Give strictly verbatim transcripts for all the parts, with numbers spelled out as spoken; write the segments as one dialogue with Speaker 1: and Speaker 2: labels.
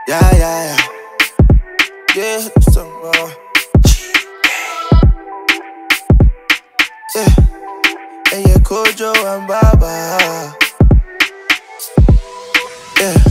Speaker 1: Yeah, yeah, yeah. Yeah, hit the song, bro. Yeah. And yeah, Kojo and Baba. Yeah.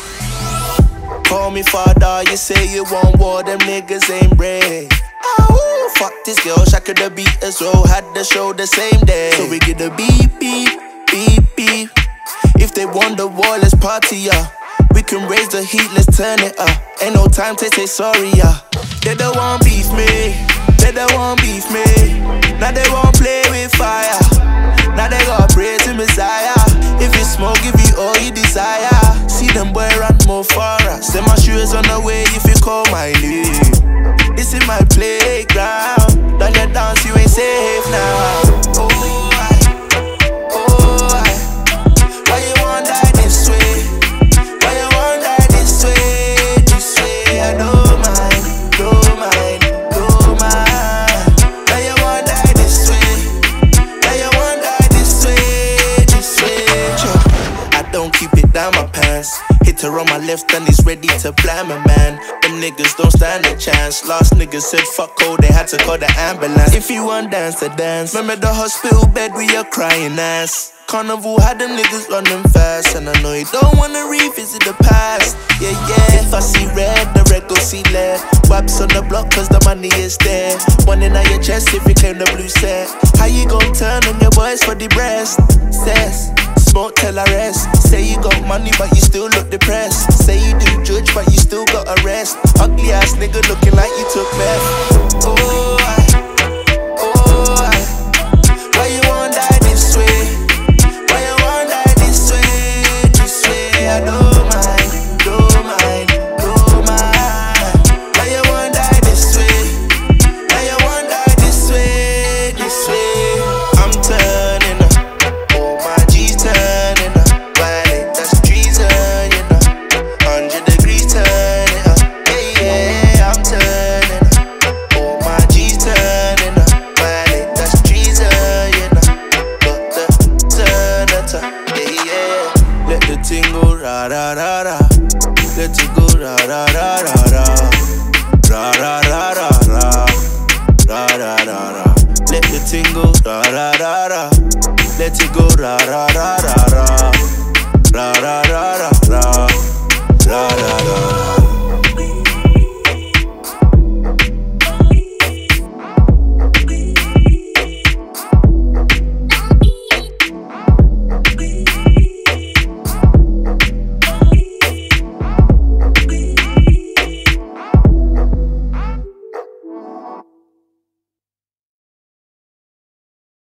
Speaker 1: Call me father, you say you want war, them niggas ain't brave. Oh, fuck this girl, Shaka the beat as well, had the show the same day. So we get the beep, beep, beep, beep. If they want the war, let's party, yeah. We can raise the heat, let's turn it up. Ain't no time to say sorry, yeah. They don't want beef me, they don't want beef me. Now they won't play with fire. Now they got pray to Messiah. If you smoke, give you all you desire. See them boy run more far. Send my shoes on the way if you call my name. This is my playground. Done your dance, you ain't safe now. Oh, I, oh, I. Why you want die this way? Why you want die this way? This way, I don't mind, don't mind, don't mind. Why you want die this way? Why you want die this way? This way. I don't keep it down my pants. Hit her on my left and he's ready to plan my man. Them niggas don't stand a chance. Last niggas said fuck all, they had to call the ambulance. If you want dance to dance, remember the hospital bed with your crying ass. Carnival had them niggas running fast, and I know you don't wanna revisit the past. Yeah, yeah. If I see red, the red go see lead. Wipes on the block cause the money is there. One in on your chest if you claim the blue set. How you gon' turn on your boys for the breast? Says smoke till I rest. Say you got money but you still look depressed. Say you do judge but you still got arrest. Ugly ass nigga looking like you took meth. Oh, I, oh, I. Why you want die this way? Why you want die this way? This way, I don't mind, don't mind, don't mind. Why you want die this way? Why you want die this way? This way, I'm turning up. Oh, my G's turning up. Violate, that's treason, you know. Hundred degrees turning up. Yeah, yeah, I'm turning up. Oh, my G's turning up. Violate, that's treason, you know. Got the turn it up. Yeah, yeah. Let the thing go ra ra ra ra. Let it go ra ra ra ra ra. Ra ra ra ra ra. Ra ra ra ra. Let the thing go ra ra ra ra. Let it go ra ra ra ra.